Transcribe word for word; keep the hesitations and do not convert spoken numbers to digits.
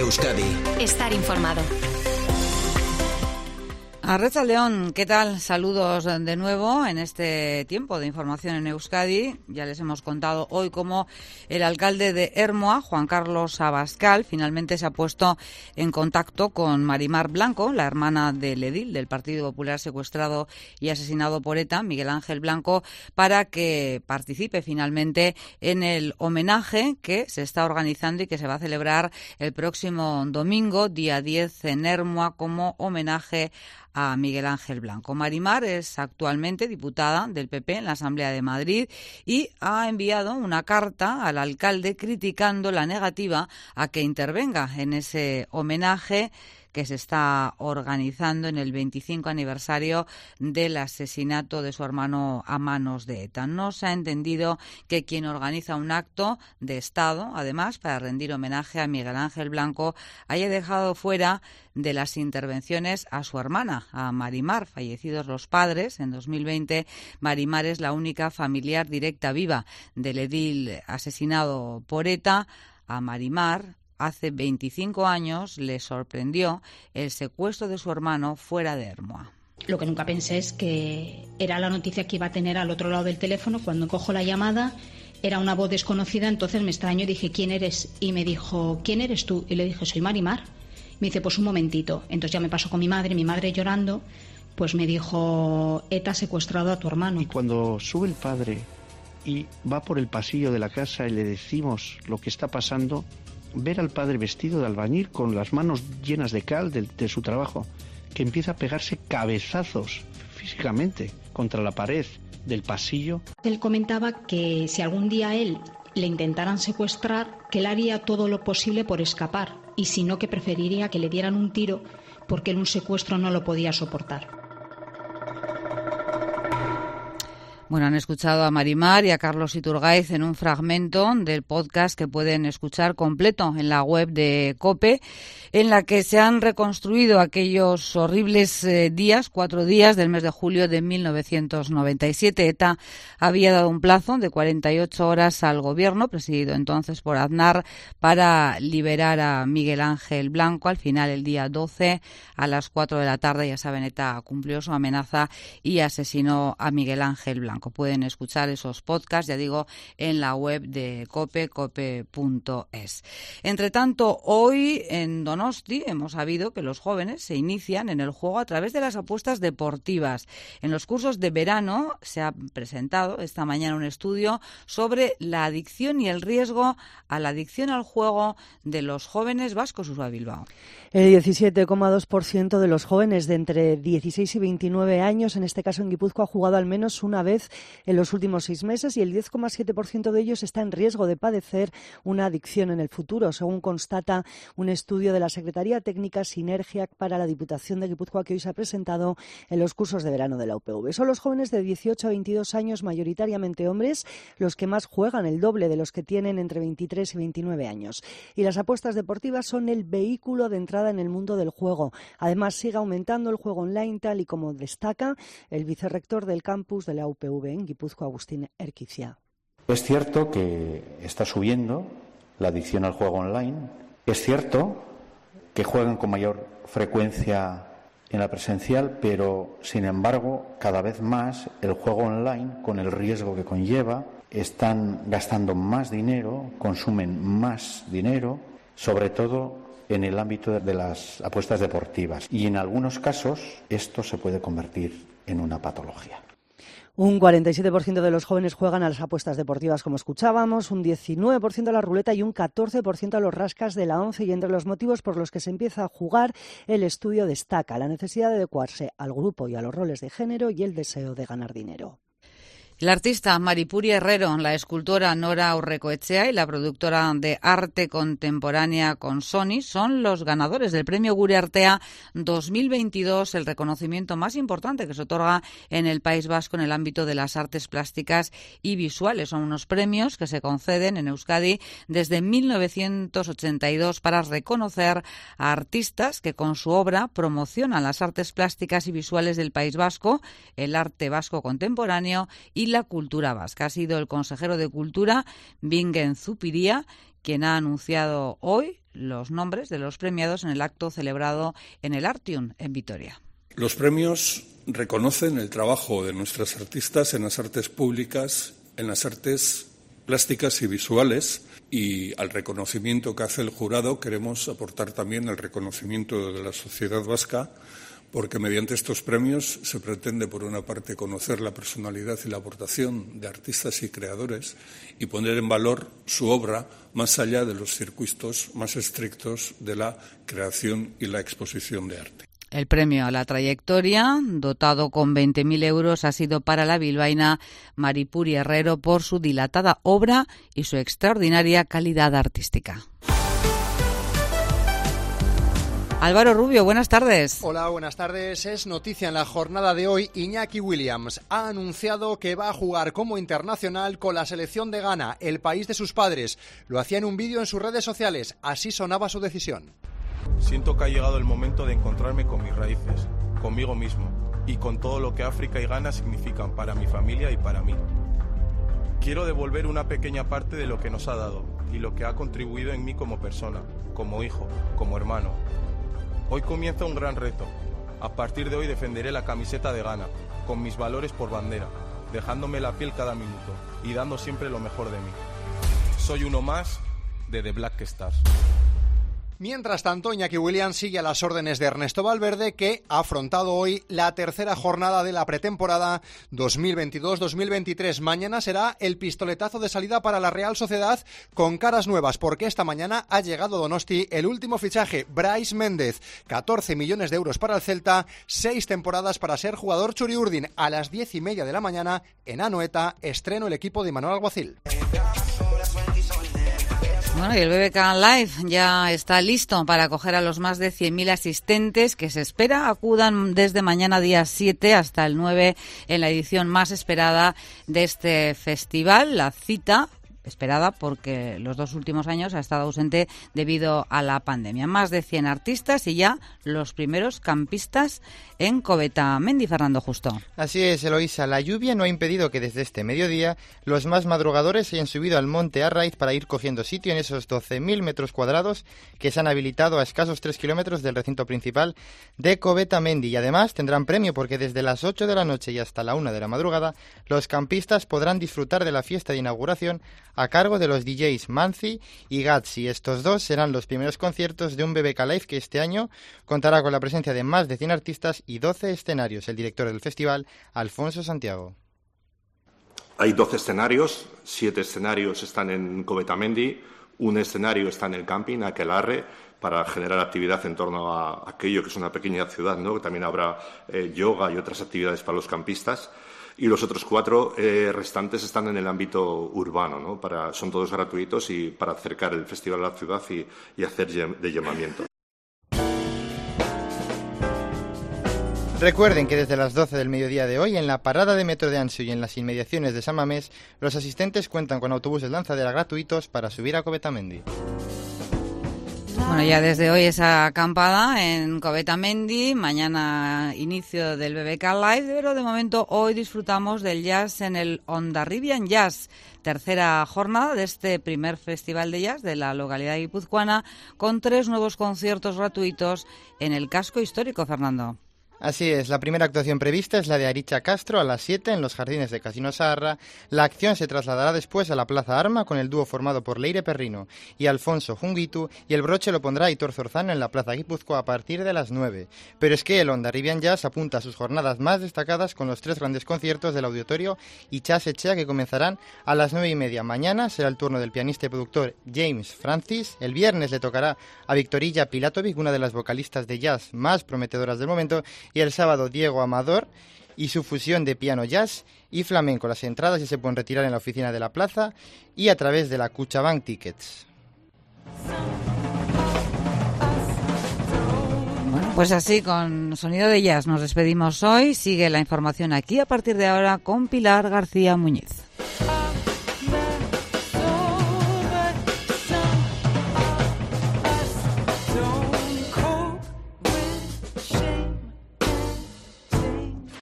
Euskadi. Estar informado. Arratsaldeon, ¿qué tal? Saludos de nuevo en este tiempo de información en Euskadi. Ya les hemos contado hoy cómo el alcalde de Ermua, Juan Carlos Abascal, finalmente se ha puesto en contacto con Marimar Blanco, la hermana del edil del Partido Popular secuestrado y asesinado por ETA, Miguel Ángel Blanco, para que participe finalmente en el homenaje que se está organizando y que se va a celebrar el próximo domingo, día diez, en Ermua, como homenaje a Miguel Ángel Blanco. Marimar es actualmente diputada del P P en la Asamblea de Madrid y ha enviado una carta al alcalde criticando la negativa a que intervenga en ese homenaje que se está organizando en el veinticinco aniversario del asesinato de su hermano a manos de ETA. No se ha entendido que quien organiza un acto de Estado, además, para rendir homenaje a Miguel Ángel Blanco, haya dejado fuera de las intervenciones a su hermana, a Marimar. Fallecidos los padres, en dos mil veinte, Marimar es la única familiar directa viva del edil asesinado por ETA. A Marimar, hace veinticinco años, le sorprendió el secuestro de su hermano fuera de Ermua. Lo que nunca pensé es que era la noticia que iba a tener al otro lado del teléfono. Cuando cojo la llamada, era una voz desconocida, entonces me extraño y dije, ¿quién eres? Y me dijo, ¿quién eres tú? Y le dije, soy Marimar. Me dice, pues un momentito. Entonces ya me pasó con mi madre, mi madre llorando, pues me dijo, ETA ha secuestrado a tu hermano. Y cuando sube el padre y va por el pasillo de la casa y le decimos lo que está pasando, ver al padre vestido de albañil con las manos llenas de cal de, de su trabajo, que empieza a pegarse cabezazos físicamente contra la pared del pasillo. Él comentaba que si algún día a él le intentaran secuestrar, que él haría todo lo posible por escapar, y si no, que preferiría que le dieran un tiro porque él un secuestro no lo podía soportar. Bueno, han escuchado a Marimar y a Carlos Iturgaiz en un fragmento del podcast que pueden escuchar completo en la web de COPE, en la que se han reconstruido aquellos horribles eh, días, cuatro días del mes de julio de mil novecientos noventa y siete. ETA había dado un plazo de cuarenta y ocho horas al gobierno, presidido entonces por Aznar, para liberar a Miguel Ángel Blanco. Al final, el día doce, a las cuatro de la tarde, ya saben, ETA cumplió su amenaza y asesinó a Miguel Ángel Blanco. Pueden escuchar esos podcasts, ya digo, en la web de COPE, cope punto es. Entre tanto, hoy en Donosti hemos sabido que los jóvenes se inician en el juego a través de las apuestas deportivas. En los cursos de verano se ha presentado esta mañana un estudio sobre la adicción y el riesgo a la adicción al juego de los jóvenes vascos. Ursula Bilbao. El diecisiete coma dos por ciento de los jóvenes de entre dieciséis y veintinueve años, en este caso en Guipúzcoa, ha jugado al menos una vez en los últimos seis meses y el diez coma siete por ciento de ellos está en riesgo de padecer una adicción en el futuro, según constata un estudio de la Secretaría Técnica Sinergia para la Diputación de Guipúzcoa que hoy se ha presentado en los cursos de verano de la U P V. Son los jóvenes de dieciocho a veintidós años, mayoritariamente hombres, los que más juegan, el doble de los que tienen entre veintitrés y veintinueve años. Y las apuestas deportivas son el vehículo de entrada en el mundo del juego. Además, sigue aumentando el juego online, tal y como destaca el vicerrector del campus de la U P V en Guipúzcoa, Agustín Erquicia. Es cierto que está subiendo la adicción al juego online. Es cierto que juegan con mayor frecuencia en la presencial, pero, sin embargo, cada vez más el juego online, con el riesgo que conlleva, están gastando más dinero, consumen más dinero, sobre todo en el ámbito de las apuestas deportivas. Y en algunos casos esto se puede convertir en una patología. Un cuarenta y siete por ciento de los jóvenes juegan a las apuestas deportivas, como escuchábamos, un diecinueve por ciento a la ruleta y un catorce por ciento a los rascas de la once. Y entre los motivos por los que se empieza a jugar, el estudio destaca la necesidad de adecuarse al grupo y a los roles de género y el deseo de ganar dinero. La artista Maripuri Herrero, la escultora Nora Urrecoetxea y la productora de arte contemporánea Consoni son los ganadores del Premio Gure Artea dos mil veintidós, el reconocimiento más importante que se otorga en el País Vasco en el ámbito de las artes plásticas y visuales. Son unos premios que se conceden en Euskadi desde mil novecientos ochenta y dos para reconocer a artistas que con su obra promocionan las artes plásticas y visuales del País Vasco, el arte vasco contemporáneo y la cultura vasca. Ha sido el consejero de Cultura, Bingen Zupiria, quien ha anunciado hoy los nombres de los premiados en el acto celebrado en el Artium, en Vitoria. Los premios reconocen el trabajo de nuestras artistas en las artes públicas, en las artes plásticas y visuales, y al reconocimiento que hace el jurado queremos aportar también el reconocimiento de la sociedad vasca, porque mediante estos premios se pretende, por una parte, conocer la personalidad y la aportación de artistas y creadores y poner en valor su obra más allá de los circuitos más estrictos de la creación y la exposición de arte. El premio a la trayectoria, dotado con veinte mil euros, ha sido para la bilbaína Maripuri Herrero por su dilatada obra y su extraordinaria calidad artística. Álvaro Rubio, buenas tardes. Hola, buenas tardes. Es noticia en la jornada de hoy. Iñaki Williams ha anunciado que va a jugar como internacional con la selección de Ghana, el país de sus padres. Lo hacía en un vídeo en sus redes sociales. Así sonaba su decisión. Siento que ha llegado el momento de encontrarme con mis raíces, conmigo mismo y con todo lo que África y Ghana significan para mi familia y para mí. Quiero devolver una pequeña parte de lo que nos ha dado y lo que ha contribuido en mí como persona, como hijo, como hermano. Hoy comienza un gran reto. A partir de hoy defenderé la camiseta de Ghana, con mis valores por bandera, dejándome la piel cada minuto y dando siempre lo mejor de mí. Soy uno más de The Black Stars. Mientras tanto, Iñaki Williams sigue a las órdenes de Ernesto Valverde, que ha afrontado hoy la tercera jornada de la pretemporada dos mil veintidós dos mil veintitrés. Mañana será el pistoletazo de salida para la Real Sociedad con caras nuevas, porque esta mañana ha llegado a Donosti el último fichaje, Brais Méndez. catorce millones de euros para el Celta, seis temporadas para ser jugador Txuri-Urdin. A las diez y media de la mañana, en Anoeta, estreno el equipo de Manuel Alguacil. Bueno, y el B B K Live ya está listo para acoger a los más de cien mil asistentes que se espera acudan desde mañana día siete hasta el nueve en la edición más esperada de este festival. La cita esperada porque los dos últimos años ha estado ausente debido a la pandemia. Más de cien artistas y ya los primeros campistas en Coveta-Mendi. Fernando Justo. Así es, Eloísa. La lluvia no ha impedido que desde este mediodía los más madrugadores hayan subido al monte Arraiz para ir cogiendo sitio en esos doce mil metros cuadrados que se han habilitado a escasos tres kilómetros del recinto principal de Coveta-Mendi. Y además tendrán premio porque desde las ocho de la noche y hasta la una de la madrugada los campistas podrán disfrutar de la fiesta de inauguración a cargo de los D Js Manzi y Gatsi. Estos dos serán los primeros conciertos de un B B K Live que este año contará con la presencia de más de cien artistas y doce escenarios. El director del festival, Alfonso Santiago. Hay doce escenarios, siete escenarios están en Coveta-Mendi, un escenario está en el camping, Aquelarre, para generar actividad en torno a aquello que es una pequeña ciudad, ¿no? Que también habrá eh, yoga y otras actividades para los campistas. Y los otros cuatro eh, restantes están en el ámbito urbano, ¿no? Para, son todos gratuitos y para acercar el festival a la ciudad y, y hacer de llamamiento. Recuerden que desde las doce del mediodía de hoy, en la parada de metro de Anzio y en las inmediaciones de San Mamés, los asistentes cuentan con autobuses lanzadera gratuitos para subir a Coveta-Mendi. Bueno, ya desde hoy esa acampada en Coveta-Mendi, mañana inicio del B B K Live, pero de momento hoy disfrutamos del jazz en el Hondarribian Jazz, tercera jornada de este primer festival de jazz de la localidad guipuzcoana, con tres nuevos conciertos gratuitos en el casco histórico, Fernando. Así es, la primera actuación prevista es la de Aritxa Castro a las siete en los jardines de Casino Saharra. La acción se trasladará después a la Plaza Arma con el dúo formado por Leire Perrino y Alfonso Junguitu, y el broche lo pondrá Aitor Zorzano en la Plaza Guipúzcoa a partir de las nueve. Pero es que el Hondarribian Jazz apunta a sus jornadas más destacadas con los tres grandes conciertos del Auditorio Itxas Etxea que comenzarán a las nueve y media. Mañana será el turno del pianista y productor James Francis. El viernes le tocará a Victorilla Pilatovic, una de las vocalistas de jazz más prometedoras del momento, y el sábado Diego Amador y su fusión de piano jazz y flamenco. Las entradas ya se pueden retirar en la oficina de la plaza y a través de la Cuchabank Tickets. Bueno, pues así, con sonido de jazz nos despedimos hoy. Sigue la información aquí a partir de ahora con Pilar García Muñiz.